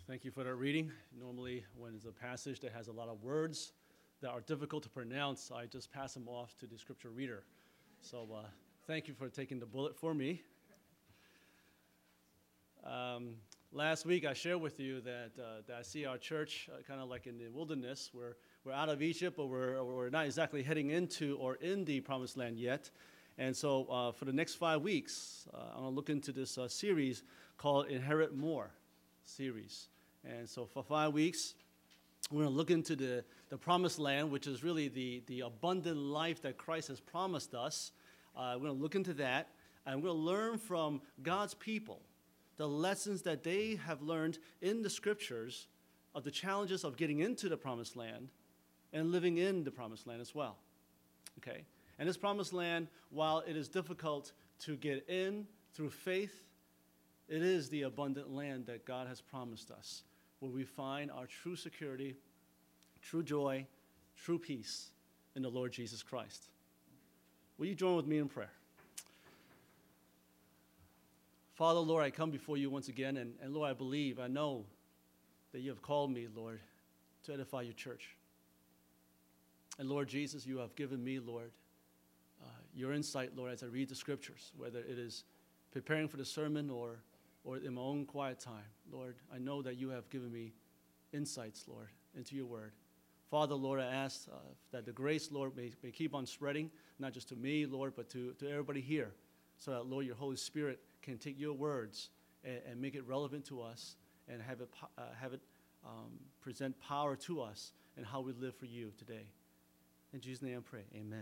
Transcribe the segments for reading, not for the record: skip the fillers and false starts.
Thank you for that reading. Normally, when it's a passage that has a lot of words that are difficult to pronounce, I just pass them off to the scripture reader. So thank you for taking the bullet for me. Last week, I shared with you that I see our church kind of like in the wilderness. We're out of Egypt, but we're not exactly heading into or in the promised land yet. And so for the next 5 weeks, I'm going to look into this series called Inherit More series. And so for 5 weeks, we're going to look into the promised land, which is really the abundant life that Christ has promised us. We're going to look into that, and we're going to learn from God's people the lessons that they have learned in the scriptures of the challenges of getting into the promised land and living in the promised land as well. Okay? And this promised land, while it is difficult to get in through faith, it is the abundant land that God has promised us, where we find our true security, true joy, true peace in the Lord Jesus Christ. Will you join with me in prayer? Father, Lord, I come before you once again, and Lord, I know that you have called me, Lord, to edify your church. And Lord Jesus, you have given me, Lord, your insight, Lord, as I read the scriptures, whether it is preparing for the sermon or in my own quiet time. Lord, I know that you have given me insights, Lord, into your word. Father, Lord, I ask that the grace, Lord, may keep on spreading, not just to me, Lord, but to everybody here, so that, Lord, your Holy Spirit can take your words and make it relevant to us and have it present power to us in how we live for you today. In Jesus' name I pray, amen.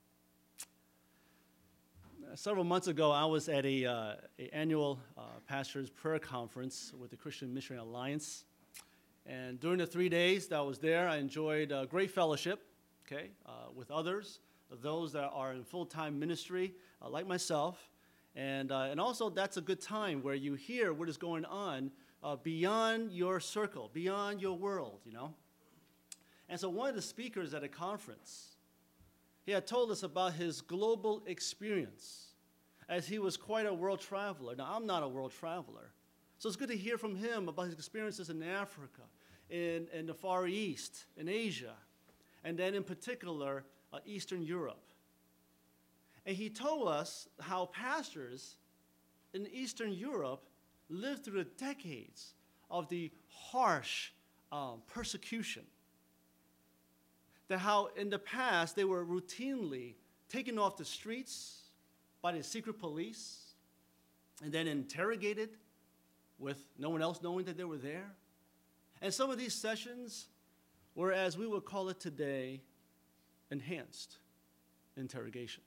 Several months ago, I was at an annual pastor's prayer conference with the Christian Missionary Alliance. And during the 3 days that I was there, I enjoyed great fellowship, with others, those that are in full-time ministry, like myself. And also, that's a good time where you hear what is going on beyond your circle, beyond your world, you know. And so one of the speakers at a conference, he had told us about his global experience, as he was quite a world traveler. Now, I'm not a world traveler, so it's good to hear from him about his experiences in Africa, in the Far East, in Asia, and then in particular, Eastern Europe. And he told us how pastors in Eastern Europe lived through the decades of the harsh persecution. That how in the past they were routinely taken off the streets by the secret police and then interrogated with no one else knowing that they were there. And some of these sessions were, as we would call it today, enhanced interrogations.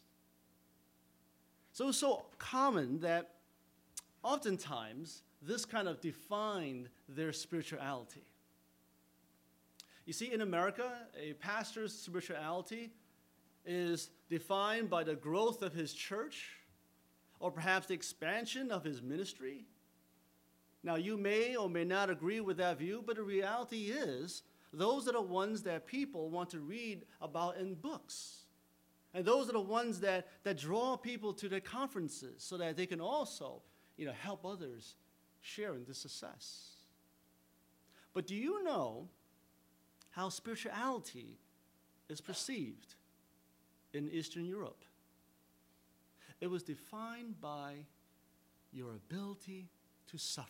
So it was so common that oftentimes this kind of defined their spirituality. You see, in America, a pastor's spirituality is defined by the growth of his church or perhaps the expansion of his ministry. Now, you may or may not agree with that view, but the reality is those are the ones that people want to read about in books. And those are the ones that draw people to their conferences so that they can also, help others share in this success. But do you know how spirituality is perceived in Eastern Europe? It was defined by your ability to suffer.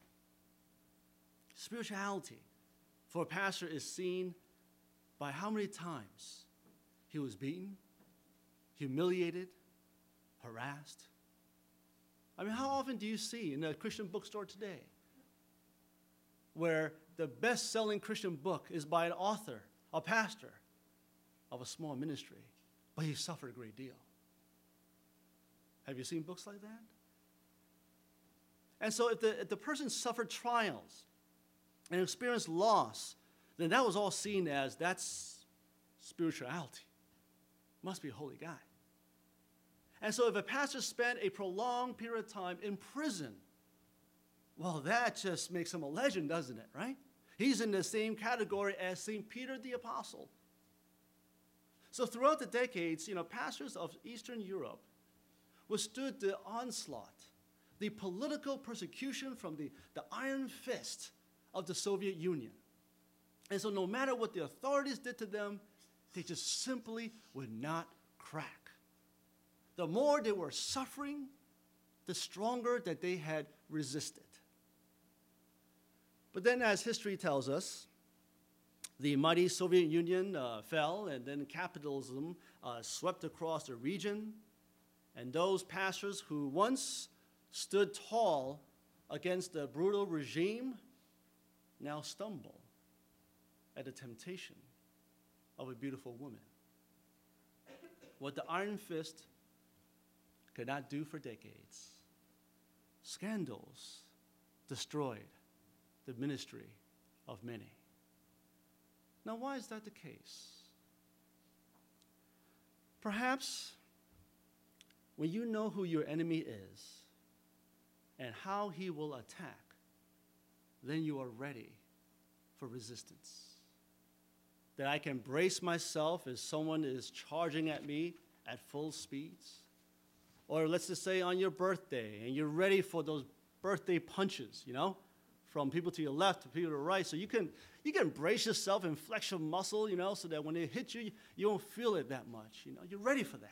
Spirituality for a pastor is seen by how many times he was beaten, humiliated, harassed. I mean, how often do you see in a Christian bookstore today where the best-selling Christian book is by an author, a pastor of a small ministry, but he suffered a great deal? Have you seen books like that? And so if the person suffered trials and experienced loss, then that was all seen as that's spirituality. Must be a holy guy. And so if a pastor spent a prolonged period of time in prison, well, that just makes him a legend, doesn't it, right? He's in the same category as St. Peter the Apostle. So throughout the decades, pastors of Eastern Europe withstood the onslaught, the political persecution from the iron fist of the Soviet Union. And so no matter what the authorities did to them, they just simply would not crack. The more they were suffering, the stronger that they had resisted. But then, as history tells us, the mighty Soviet Union fell, and then capitalism swept across the region. And those pastors who once stood tall against the brutal regime now stumble at the temptation of a beautiful woman. What the iron fist could not do for decades, scandals destroyed the ministry of many. Now, why is that the case? Perhaps when you know who your enemy is and how he will attack, then you are ready for resistance. That I can brace myself as someone is charging at me at full speeds. Or let's just say on your birthday, and you're ready for those birthday punches, from people to your left to people to the right. So you can brace yourself and flex your muscle, so that when they hit you, you won't feel it that much. You're ready for that.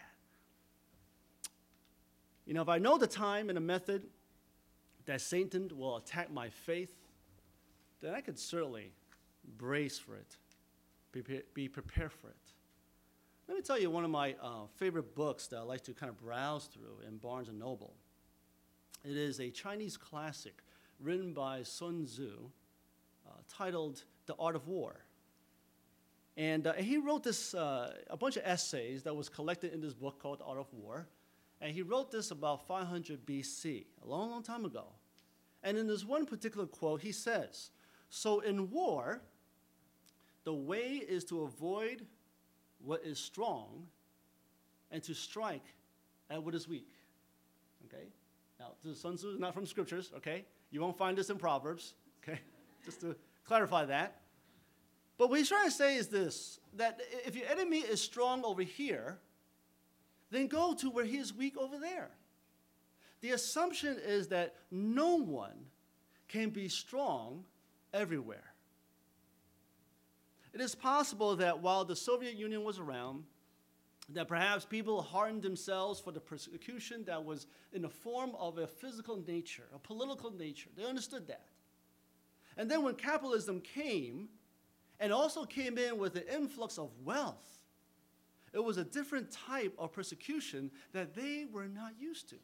If I know the time and the method that Satan will attack my faith, then I could certainly brace for it, be prepared for it. Let me tell you one of my favorite books that I like to kind of browse through in Barnes & Noble. It is a Chinese classic written by Sun Tzu, titled The Art of War. And he wrote this, a bunch of essays that was collected in this book called The Art of War. And he wrote this about 500 BC, a long, long time ago. And in this one particular quote, he says, "So in war, the way is to avoid what is strong and to strike at what is weak." Okay? Now, Sun Tzu is not from scriptures, okay? You won't find this in Proverbs, okay? Just to clarify that. But what he's trying to say is this, that if your enemy is strong over here, then go to where he is weak over there. The assumption is that no one can be strong everywhere. It is possible that while the Soviet Union was around, that perhaps people hardened themselves for the persecution that was in the form of a physical nature, a political nature. They understood that. And then when capitalism came, and also came in with the influx of wealth, it was a different type of persecution that they were not used to.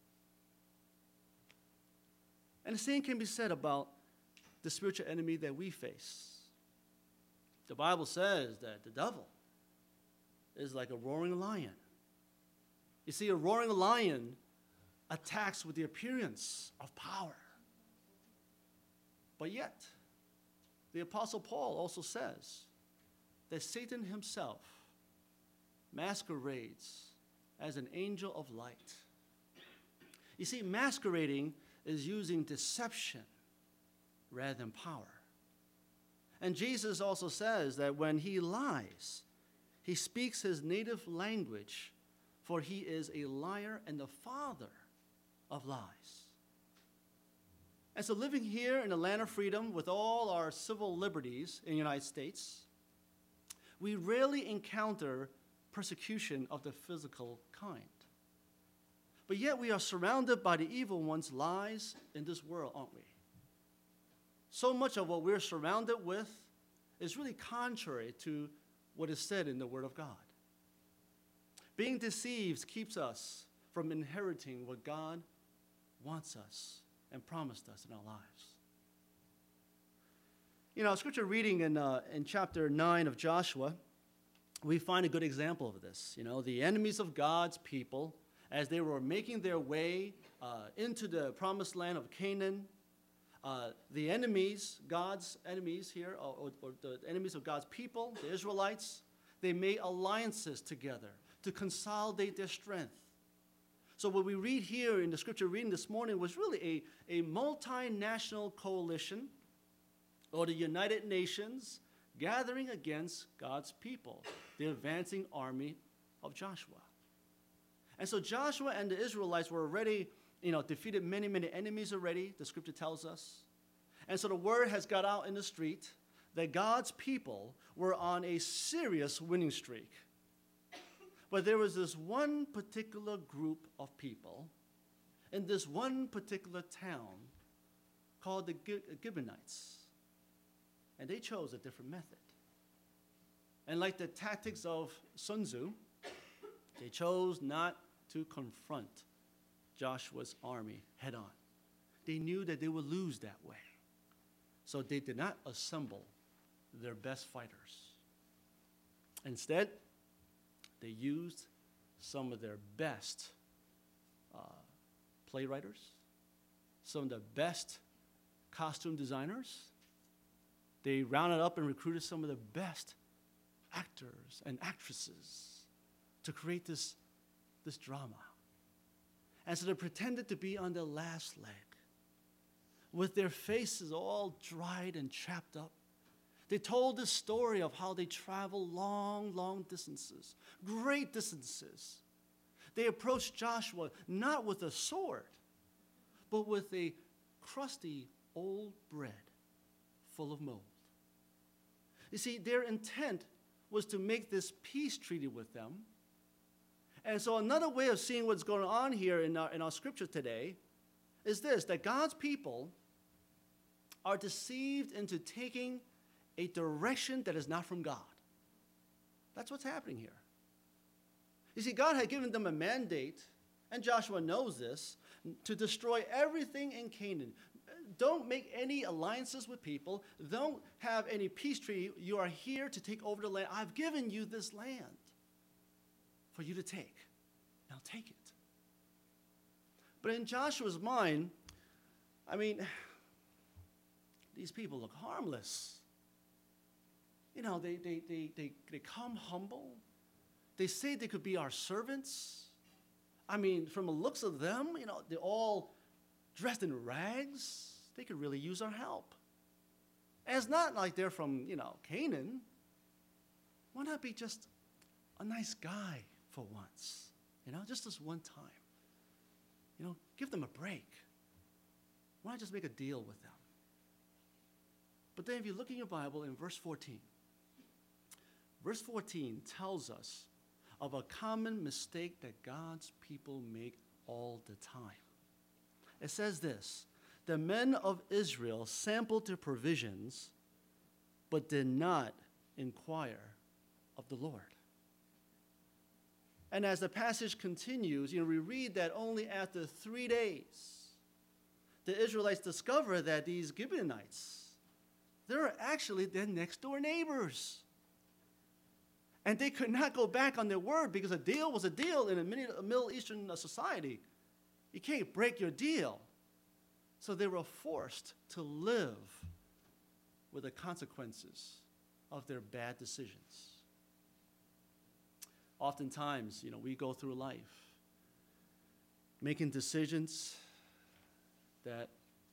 And the same can be said about the spiritual enemy that we face. The Bible says that the devil is like a roaring lion. You see, a roaring lion attacks with the appearance of power. But yet, the Apostle Paul also says that Satan himself masquerades as an angel of light. You see, masquerading is using deception rather than power. And Jesus also says that when he lies, he speaks his native language, for he is a liar and the father of lies. And so living here in the land of freedom with all our civil liberties in the United States, we rarely encounter persecution of the physical kind. But yet we are surrounded by the evil one's lies in this world, aren't we? So much of what we're surrounded with is really contrary to what is said in the Word of God. Being deceived keeps us from inheriting what God wants us and promised us in our lives. Scripture reading in chapter 9 of Joshua, we find a good example of this. The enemies of God's people, as they were making their way into the promised land of Canaan, the enemies, God's enemies here, or the enemies of God's people, the Israelites, they made alliances together to consolidate their strength. So what we read here in the scripture reading this morning was really a multinational coalition, or the United Nations, gathering against God's people, the advancing army of Joshua. And so Joshua and the Israelites were already, defeated many, many enemies already, the scripture tells us. And so the word has got out in the street that God's people were on a serious winning streak. But there was this one particular group of people in this one particular town called the Gibeonites. And they chose a different method. And like the tactics of Sun Tzu, they chose not to confront Joshua's army head on. They knew that they would lose that way. So they did not assemble their best fighters. Instead, they used some of their best playwriters, some of the best costume designers. They rounded up and recruited some of the best actors and actresses to create this drama. And so they pretended to be on their last leg, with their faces all dried and chapped up. They told the story of how they traveled long, long distances, great distances. They approached Joshua not with a sword, but with a crusty old bread full of mold. You see, their intent was to make this peace treaty with them. And so another way of seeing what's going on here in our scripture today is this, that God's people are deceived into taking a direction that is not from God. That's what's happening here. You see, God had given them a mandate, and Joshua knows this, to destroy everything in Canaan. Don't make any alliances with people. Don't have any peace treaty. You are here to take over the land. I've given you this land for you to take. Now take it. But in Joshua's mind, I mean, these people look harmless. You know, they come humble. They say they could be our servants. I mean, from the looks of them, you know, they're all dressed in rags. They could really use our help. And it's not like they're from, you know, Canaan. Why not be just a nice guy for once? You know, just this one time. You know, give them a break. Why not just make a deal with them? But then if you look in your Bible in verse 14 tells us of a common mistake that God's people make all the time. It says this, the men of Israel sampled their provisions, but did not inquire of the Lord. And as the passage continues, you know, we read that only after 3 days, the Israelites discover that these Gibeonites, they're actually their next door neighbors. And they could not go back on their word because a deal was a deal in a Middle Eastern society. You can't break your deal. So they were forced to live with the consequences of their bad decisions. Oftentimes, you know, we go through life making decisions that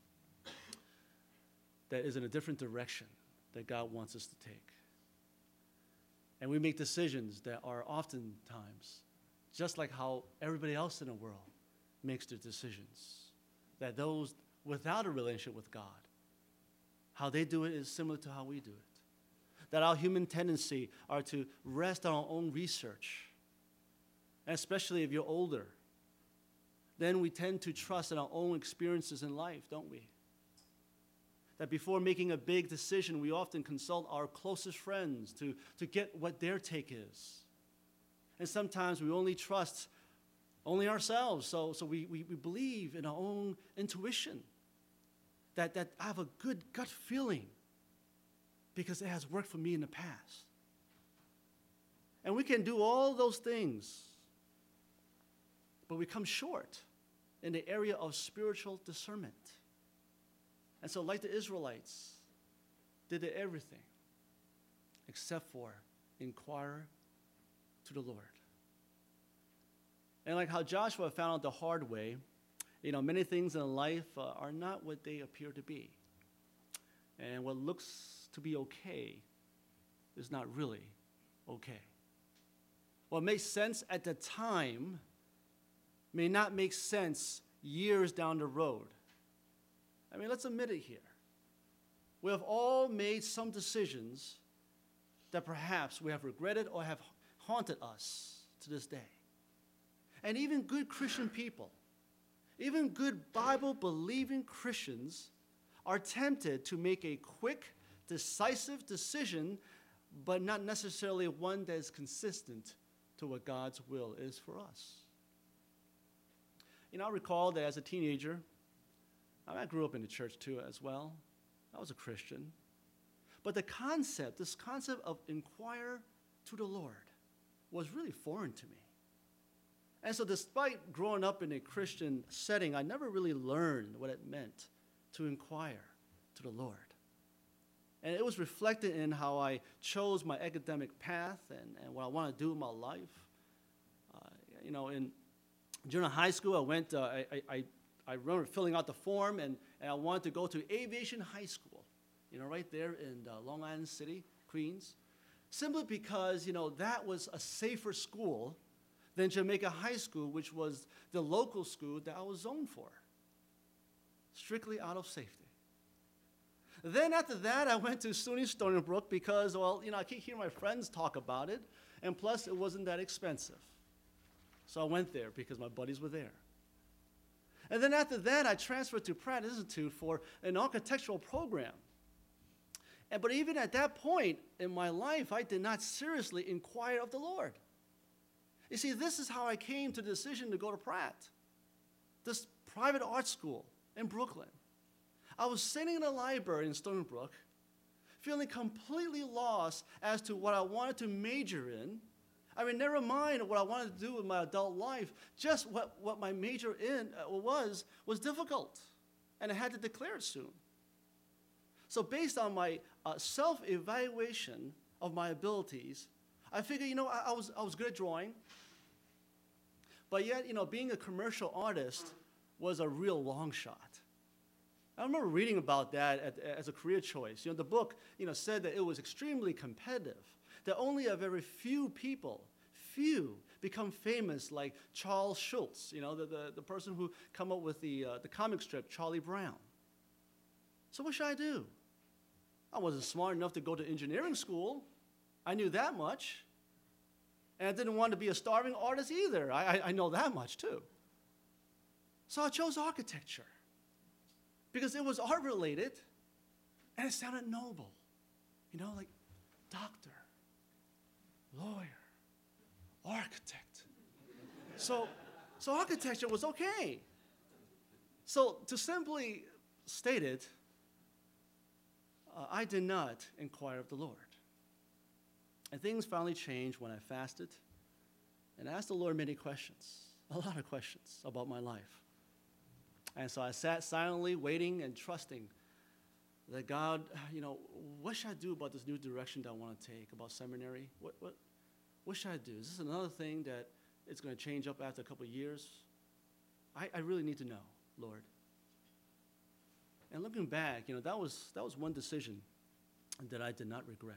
is in a different direction that God wants us to take. And we make decisions that are oftentimes just like how everybody else in the world makes their decisions. That those without a relationship with God, how they do it is similar to how we do it. That our human tendency are to rest on our own research. And especially if you're older, then we tend to trust in our own experiences in life, don't we? That before making a big decision, we often consult our closest friends to get what their take is. And sometimes we only trust only ourselves, so we believe in our own intuition. That I have a good gut feeling because it has worked for me in the past. And we can do all those things, but we come short in the area of spiritual discernment. And so like the Israelites, they did everything except for inquire to the Lord. And like how Joshua found out the hard way, you know, many things in life are not what they appear to be. And what looks to be okay is not really okay. What makes sense at the time may not make sense years down the road. I mean, let's admit it here. We have all made some decisions that perhaps we have regretted or have haunted us to this day. And even good Christian people, even good Bible-believing Christians are tempted to make a quick, decisive decision, but not necessarily one that is consistent to what God's will is for us. I recall that as a teenager, I grew up in the church too as well. I was a Christian. But this concept of inquire to the Lord was really foreign to me. And so despite growing up in a Christian setting, I never really learned what it meant to inquire to the Lord. And it was reflected in how I chose my academic path and what I want to do in my life. During high school, I remember filling out the form, and I wanted to go to Aviation High School, right there in Long Island City, Queens, simply because, that was a safer school than Jamaica High School, which was the local school that I was zoned for, strictly out of safety. Then after that, I went to SUNY Stony Brook because, I keep hearing my friends talk about it, and plus it wasn't that expensive. So I went there because my buddies were there. And then after that, I transferred to Pratt Institute for an architectural program. But even at that point in my life, I did not seriously inquire of the Lord. You see, this is how I came to the decision to go to Pratt, this private art school in Brooklyn. I was sitting in a library in Stony Brook, feeling completely lost as to what I wanted to major in. Never mind what I wanted to do with my adult life, just what my major in was difficult, and I had to declare it soon. So based on my self-evaluation of my abilities, I figured, I was good at drawing, but yet, being a commercial artist was a real long shot. I remember reading about that as a career choice. The book, said that it was extremely competitive, that only a very few people, become famous like Charles Schulz, the person who came up with the comic strip Charlie Brown. So what should I do? I wasn't smart enough to go to engineering school. I knew that much. And I didn't want to be a starving artist either. I know that much too. So I chose architecture because it was art-related and it sounded noble. Like doctor, lawyer, architect. So architecture was okay. So to simply state it, I did not inquire of the Lord. And things finally changed when I fasted and asked the Lord many questions, a lot of questions about my life. And so I sat silently waiting and trusting that God, what should I do about this new direction that I want to take about seminary? What should I do? Is this another thing that it's going to change up after a couple of years? I really need to know, Lord. And looking back, that was one decision that I did not regret.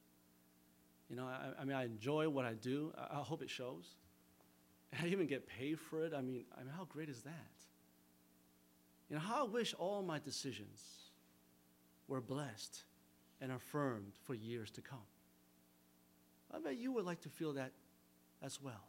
I enjoy what I do. I hope it shows. I even get paid for it. How great is that? How I wish all my decisions were blessed and affirmed for years to come. I bet you would like to feel that as well.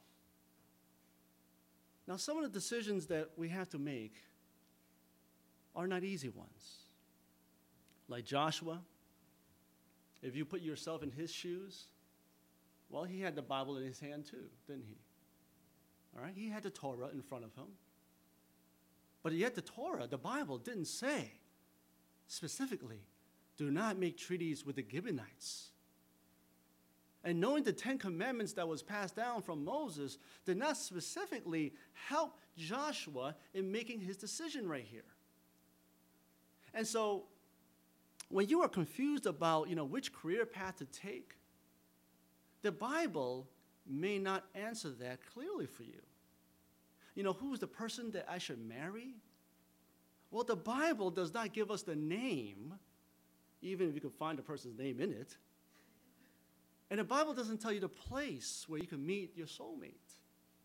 Now, some of the decisions that we have to make are not easy ones. Like Joshua, if you put yourself in his shoes, well, he had the Bible in his hand too, didn't he? All right, he had the Torah in front of him. But yet the Torah, the Bible, didn't say specifically, do not make treaties with the Gibeonites. And knowing the 10 Commandments that was passed down from Moses did not specifically help Joshua in making his decision right here. And so when you are confused about, which career path to take, the Bible may not answer that clearly for you. Who is the person that I should marry? Well, the Bible does not give us the name, even if you can find the person's name in it. And the Bible doesn't tell you the place where you can meet your soulmate.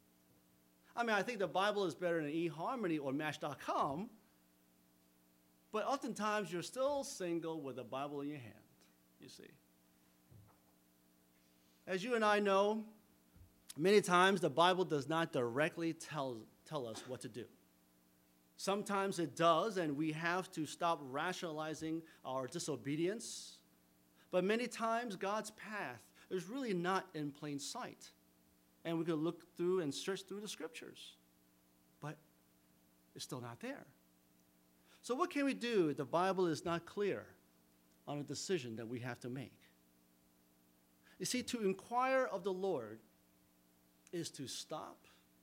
I think the Bible is better than eHarmony or Match.com, But oftentimes, you're still single with a Bible in your hand, you see. As you and I know, many times the Bible does not directly tell us what to do. Sometimes it does, and we have to stop rationalizing our disobedience. But many times, God's path is really not in plain sight. And we can look through and search through the scriptures, but it's still not there. So what can we do if the Bible is not clear on a decision that we have to make? You see, to inquire of the Lord is to stop,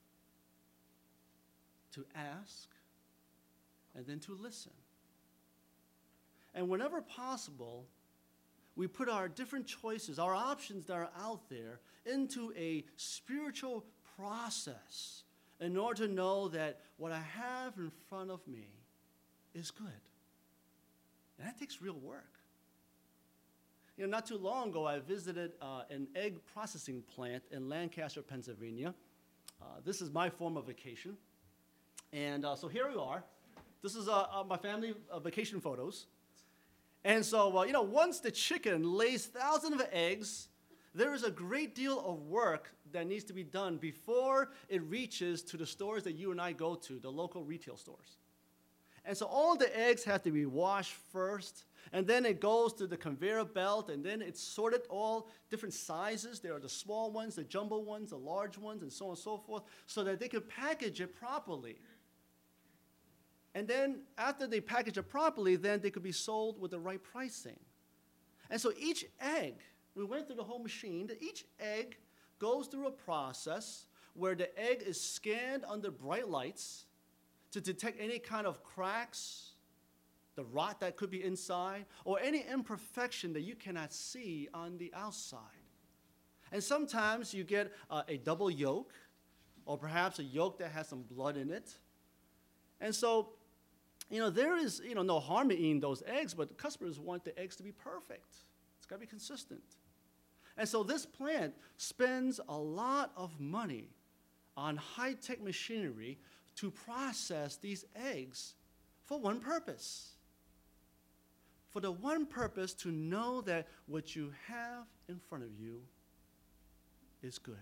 to ask, and then to listen. And whenever possible, we put our different choices, our options that are out there, into a spiritual process in order to know that what I have in front of me is good. And that takes real work. Not too long ago, I visited an egg processing plant in Lancaster, Pennsylvania. This is my form of vacation. And so here we are. This is my family vacation photos. And so, once the chicken lays thousands of eggs, there is a great deal of work that needs to be done before it reaches to the stores that you and I go to, the local retail stores. And so all the eggs have to be washed first, and then it goes to the conveyor belt, and then it's sorted all different sizes. There are the small ones, the jumbo ones, the large ones, and so on and so forth, so that they can package it properly. And then after they package it properly, then they could be sold with the right pricing. And so each egg, we went through the whole machine, each egg goes through a process where the egg is scanned under bright lights to detect any kind of cracks, the rot that could be inside, or any imperfection that you cannot see on the outside. And sometimes you get a double yolk, or perhaps a yolk that has some blood in it. And so, there is, no harm in eating those eggs, but customers want the eggs to be perfect. It's got to be consistent. And so this plant spends a lot of money on high-tech machinery to process these eggs for one purpose. For the one purpose to know that what you have in front of you is good.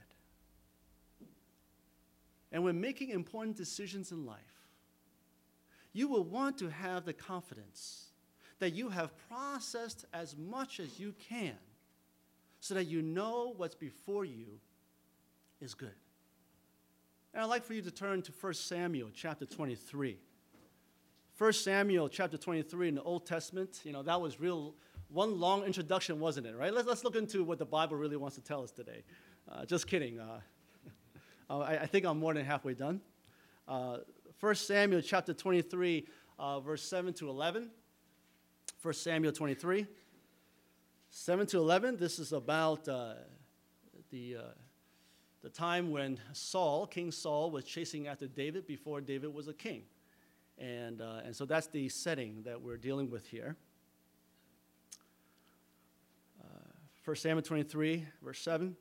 And when making important decisions in life, you will want to have the confidence that you have processed as much as you can so that you know what's before you is good. And I'd like for you to turn to 1 Samuel chapter 23. 1 Samuel chapter 23 in the Old Testament, that was one long introduction, wasn't it, right? Let's look into what the Bible really wants to tell us today. Just kidding. I think I'm more than halfway done. 1 Samuel chapter 23, verse 7 to 11. 1 Samuel 23, 7 to 11. This is about the time when King Saul, was chasing after David before David was a king. And so that's the setting that we're dealing with here. 1 Samuel 23, verse 7.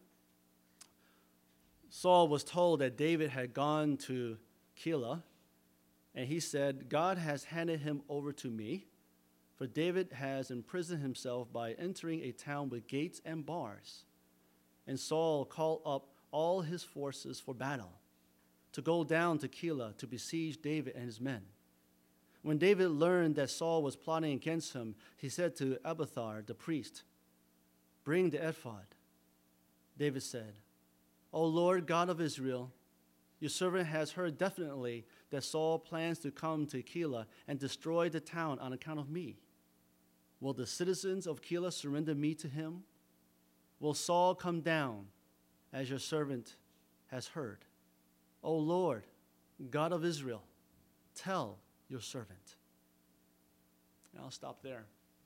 Saul was told that David had gone to Keilah, and he said, God has handed him over to me, for David has imprisoned himself by entering a town with gates and bars. And Saul called up all his forces for battle, to go down to Keilah to besiege David and his men. When David learned that Saul was plotting against him, he said to Abiathar the priest, bring the ephod. David said, O Lord God of Israel, your servant has heard definitely that Saul plans to come to Keilah and destroy the town on account of me. Will the citizens of Keilah surrender me to him? Will Saul come down as your servant has heard? O Lord, God of Israel, tell your servant. And I'll stop there.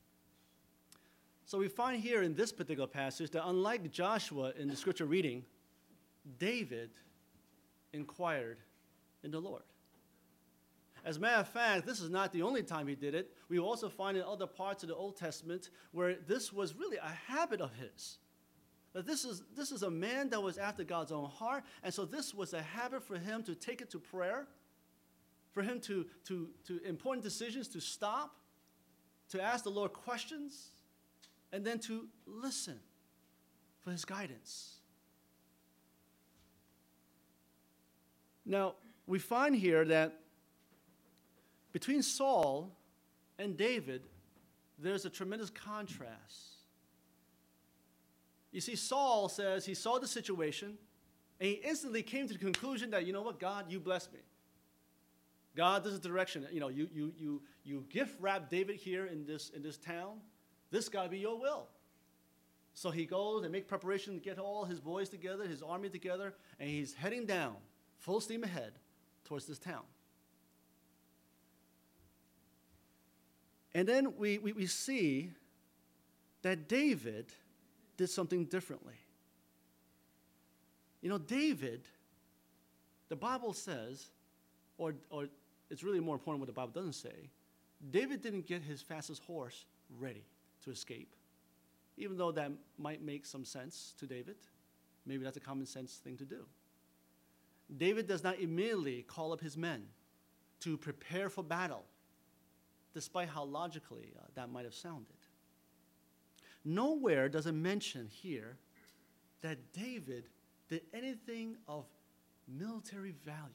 So we find here in this particular passage that unlike Joshua in the scripture reading, David inquired in the Lord. As a matter of fact, this is not the only time he did it. We also find in other parts of the Old Testament where this was really a habit of his. That this is a man that was after God's own heart, and so this was a habit for him to take it to prayer, for him to important decisions to stop to ask the Lord questions and then to listen for his guidance. Now, we find here that between Saul and David, there's a tremendous contrast. You see, Saul says he saw the situation, and he instantly came to the conclusion that, you know what, God, you bless me. God, this is the direction. You know, you gift wrap David here in this town. This got to be your will. So he goes and makes preparation to get all his boys together, his army together, and he's heading down, full steam ahead, towards this town. And then we see that David did something differently. You know, David, the Bible says, or it's really more important what the Bible doesn't say, David didn't get his fastest horse ready to escape, even though that might make some sense to David. Maybe that's a common sense thing to do. David does not immediately call up his men to prepare for battle, despite how logically that might have sounded. Nowhere does it mention here that David did anything of military value.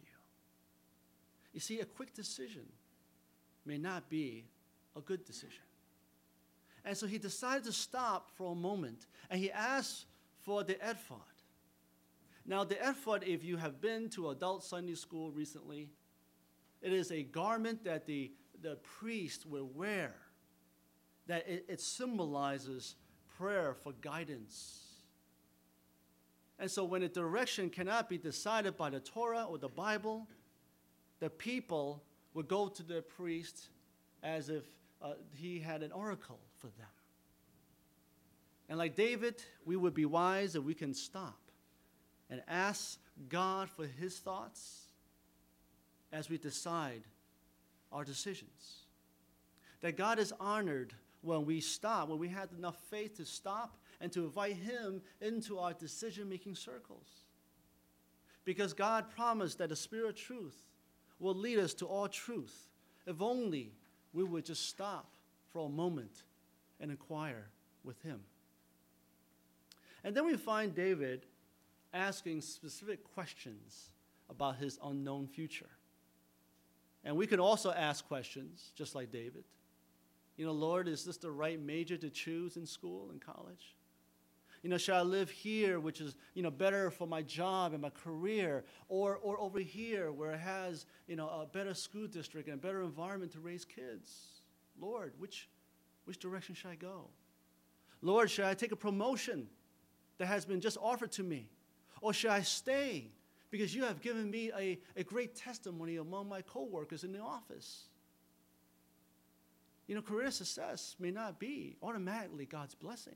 You see, a quick decision may not be a good decision. And so he decided to stop for a moment, and he asked for the ephod. Now, the ephod, if you have been to adult Sunday school recently, it is a garment that the priest will wear, that it symbolizes prayer for guidance. And so when a direction cannot be decided by the Torah or the Bible, the people would go to the priest as if he had an oracle for them. And like David, we would be wise if we can stop and ask God for his thoughts as we decide our decisions. That God is honored when we stop, when we have enough faith to stop and to invite him into our decision-making circles. Because God promised that the Spirit of truth will lead us to all truth if only we would just stop for a moment and inquire with him. And then we find David asking specific questions about his unknown future. And we can also ask questions, just like David. You know, Lord, is this the right major to choose in school and college? You know, should I live here, which is, you know, better for my job and my career, or over here where it has, you know, a better school district and a better environment to raise kids? Lord, which direction should I go? Lord, should I take a promotion that has been just offered to me? Or should I stay because you have given me a great testimony among my coworkers in the office? You know, career success may not be automatically God's blessing.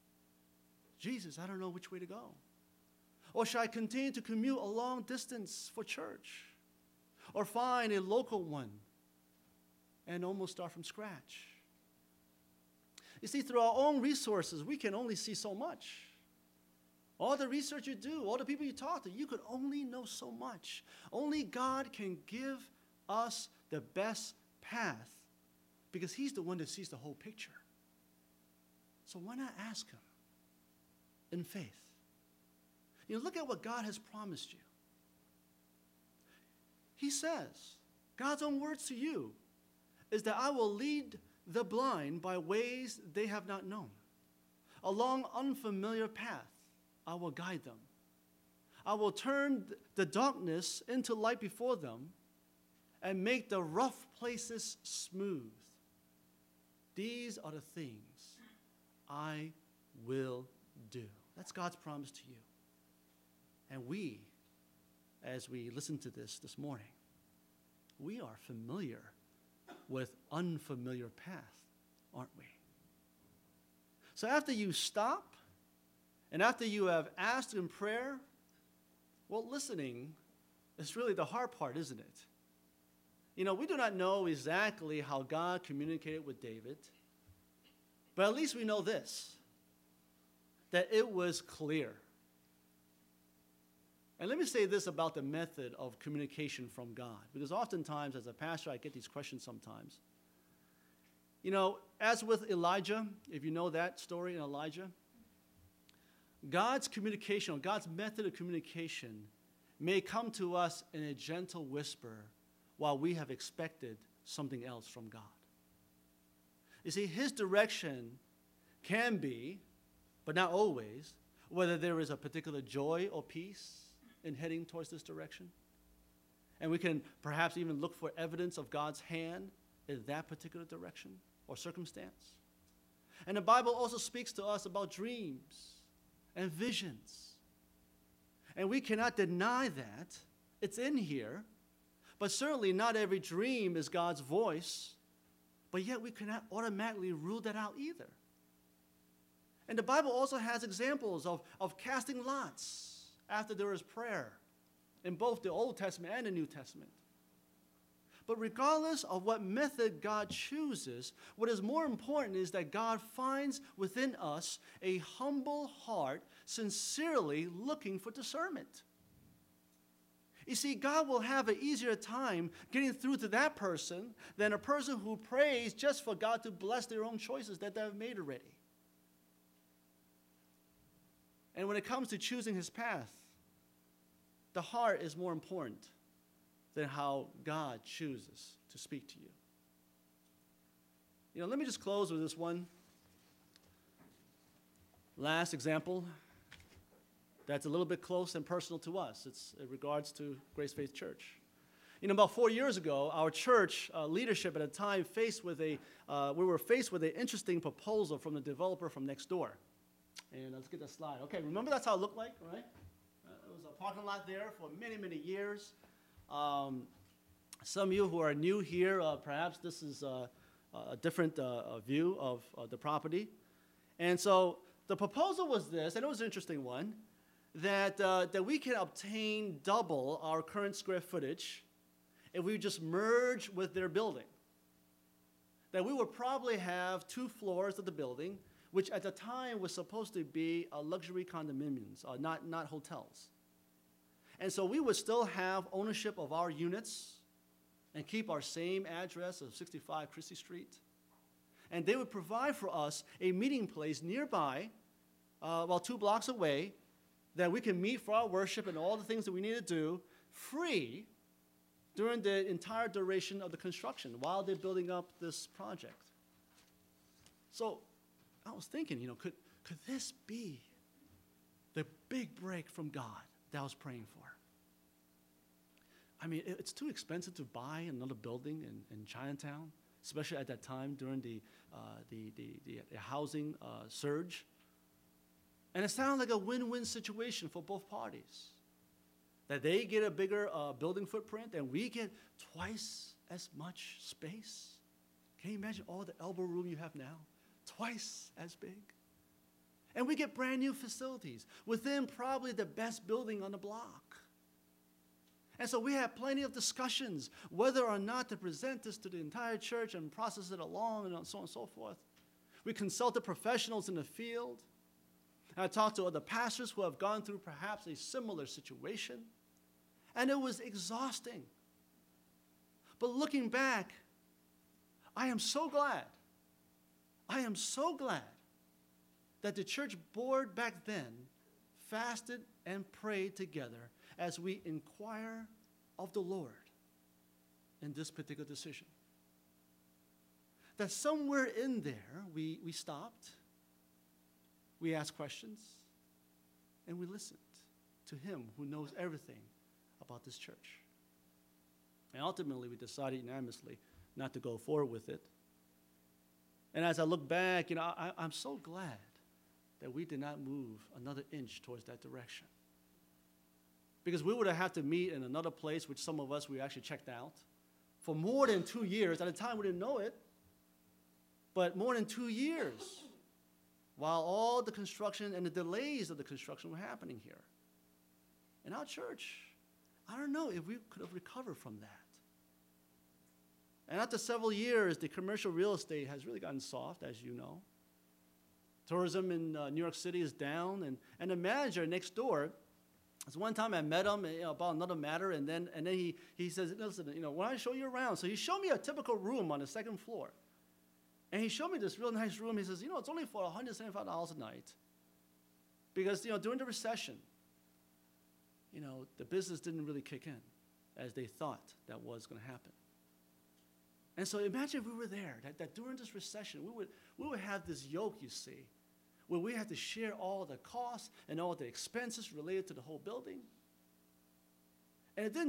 Jesus, I don't know which way to go. Or should I continue to commute a long distance for church? Or find a local one and almost start from scratch? You see, through our own resources, we can only see so much. All the research you do, all the people you talk to, you could only know so much. Only God can give us the best path because he's the one that sees the whole picture. So why not ask him in faith? You know, look at what God has promised you. He says, God's own words to you is that I will lead the blind by ways they have not known. Along unfamiliar path, I will guide them. I will turn the darkness into light before them and make the rough places smooth. These are the things I will do. That's God's promise to you. And we, as we listen to this morning, we are familiar with unfamiliar path, aren't we? So after you stop, and after you have asked in prayer, well, listening is really the hard part, isn't it? You know, we do not know exactly how God communicated with David, but at least we know this, that it was clear. And let me say this about the method of communication from God, because oftentimes as a pastor I get these questions sometimes. You know, as with Elijah, if you know that story in Elijah, God's communication, or God's method of communication, may come to us in a gentle whisper while we have expected something else from God. You see, his direction can be, but not always, whether there is a particular joy or peace in heading towards this direction. And we can perhaps even look for evidence of God's hand in that particular direction or circumstance. And the Bible also speaks to us about dreams and visions. And we cannot deny that. It's in here. But certainly not every dream is God's voice. But yet we cannot automatically rule that out either. And the Bible also has examples of casting lots after there is prayer in both the Old Testament and the New Testament. But regardless of what method God chooses, what is more important is that God finds within us a humble heart, sincerely looking for discernment. You see, God will have an easier time getting through to that person than a person who prays just for God to bless their own choices that they've made already. And when it comes to choosing his path, the heart is more important than how God chooses to speak to you. You know, let me just close with this one last example that's a little bit close and personal to us. It's in regards to Grace Faith Church. You know, about 4 years ago, our church leadership at the time we were faced with an interesting proposal from the developer from next door. And let's get that slide. Okay, remember that's how it looked like, right? It was a parking lot there for many, many years. Some of you who are new here, perhaps this is a different view of the property. And so the proposal was this, and it was an interesting one, that we can obtain double our current square footage if we just merge with their building. That we would probably have 2 floors of the building, which at the time was supposed to be luxury condominiums, not hotels. And so we would still have ownership of our units and keep our same address of 65 Christie Street. And they would provide for us a meeting place nearby, about 2 blocks away, that we can meet for our worship and all the things that we need to do free during the entire duration of the construction while they're building up this project. So I was thinking, you know, could this be the big break from God that I was praying for? I mean, it's too expensive to buy another building in Chinatown, especially at that time during the housing surge. And it sounded like a win-win situation for both parties. That they get a bigger building footprint and we get twice as much space. Can you imagine all the elbow room you have now? Twice as big. And we get brand new facilities within probably the best building on the block. And so we had plenty of discussions whether or not to present this to the entire church and process it along and so on and so forth. We consulted professionals in the field. And I talked to other pastors who have gone through perhaps a similar situation. And it was exhausting. But looking back, I am so glad that the church board back then fasted and prayed together as we inquire of the Lord in this particular decision. That somewhere in there we stopped, we asked questions, and we listened to him who knows everything about this church. And ultimately we decided unanimously not to go forward with it. And as I look back, you know, I'm so glad that we did not move another inch towards that direction. Because we would have had to meet in another place, which some of us, we actually checked out, for more than 2 years. At the time, we didn't know it, but more than 2 years, while all the construction and the delays of the construction were happening here. And our church, I don't know if we could have recovered from that. And after several years, the commercial real estate has really gotten soft, as you know. Tourism in New York City is down, and the manager next door, so one time I met him about another matter, and then he says, listen, why don't I show you around? So he showed me a typical room on the second floor. And he showed me this real nice room. He says, it's only for $175 a night. Because, during the recession, the business didn't really kick in as they thought that was going to happen. And so imagine if we were there, that during this recession, we would have this yoke, you see, where we had to share all the costs and all the expenses related to the whole building. And it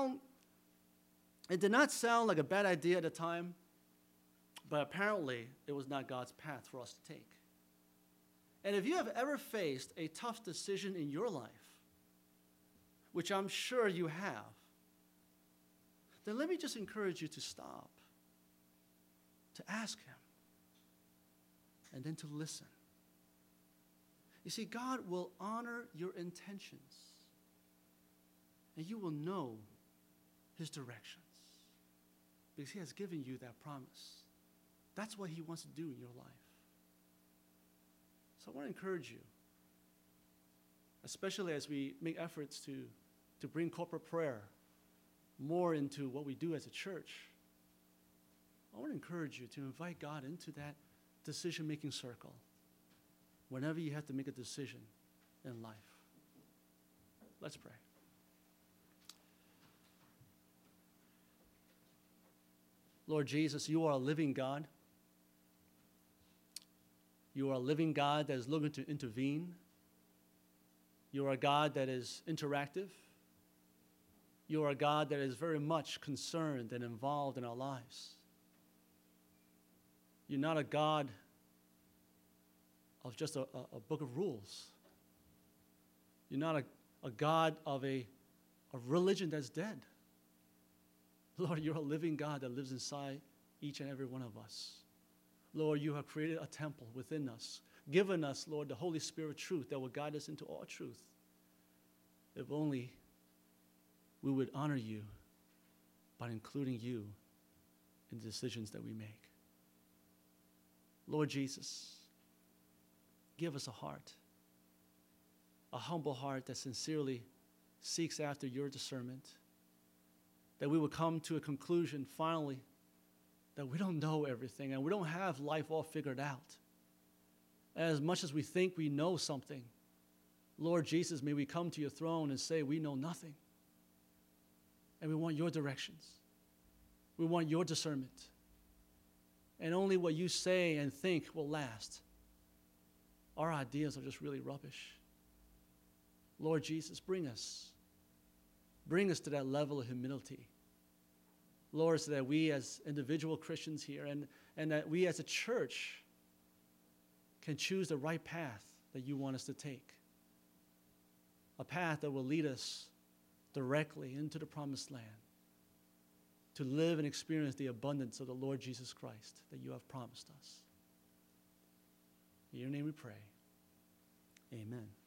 did not sound like a bad idea at the time, but apparently it was not God's path for us to take. And if you have ever faced a tough decision in your life, which I'm sure you have, then let me just encourage you to stop, to ask him, and then to listen. You see, God will honor your intentions, and you will know his directions, because he has given you that promise. That's what he wants to do in your life. So I want to encourage you, especially as we make efforts to bring corporate prayer more into what we do as a church. I want to encourage you to invite God into that decision-making circle whenever you have to make a decision in life. Let's pray. Lord Jesus, you are a living God. You are a living God that is looking to intervene. You are a God that is interactive. You are a God that is very much concerned and involved in our lives. You're not a God of just a book of rules. You're not a God of a religion that's dead. Lord, you're a living God that lives inside each and every one of us. Lord, you have created a temple within us, given us, Lord, the Holy Spirit truth that will guide us into all truth. If only we would honor you by including you in the decisions that we make. Lord Jesus, give us a humble heart that sincerely seeks after your discernment, that we would come to a conclusion finally that we don't know everything and we don't have life all figured out. As much as we think we know something, Lord Jesus, may we come to your throne and say we know nothing. And we want your directions. We want your discernment. And only what you say and think will last. Our ideas are just really rubbish. Lord Jesus, bring us to that level of humility. Lord, so that we as individual Christians here and that we as a church can choose the right path that you want us to take. A path that will lead us directly into the promised land to live and experience the abundance of the Lord Jesus Christ that you have promised us. In your name we pray. Amen.